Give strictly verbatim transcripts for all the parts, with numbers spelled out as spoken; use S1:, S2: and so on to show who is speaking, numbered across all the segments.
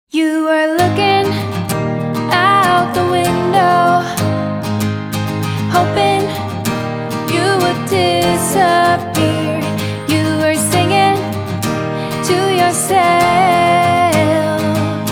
S1: You were looking out the window, hoping you would disappear. You were singing to yourself.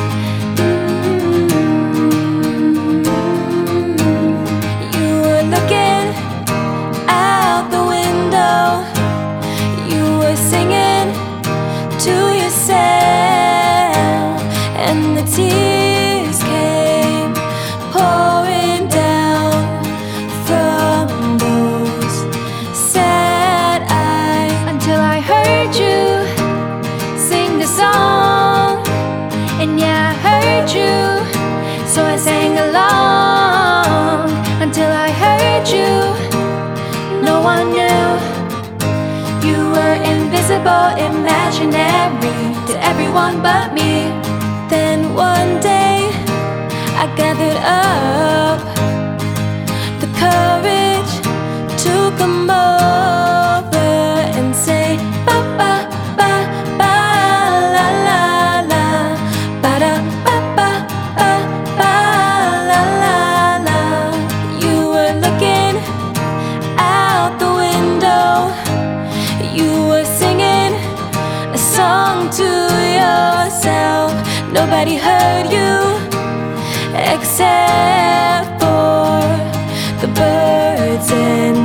S1: Mm-hmm. You were looking out the window, you were singing to yourself. And the tears came pouring down from those sad eyes, until I heard you sing the song. And yeah, I heard you, so I sang along. Until I heard you, no one knew. You were invisible, imaginary to everyone but me. Then one day I gathered up the courage to come over and say ba ba ba ba la la la, ba da ba ba ba ba la la la. You were looking out the window, you were singing a song to yourself. Nobody heard you except for the birds and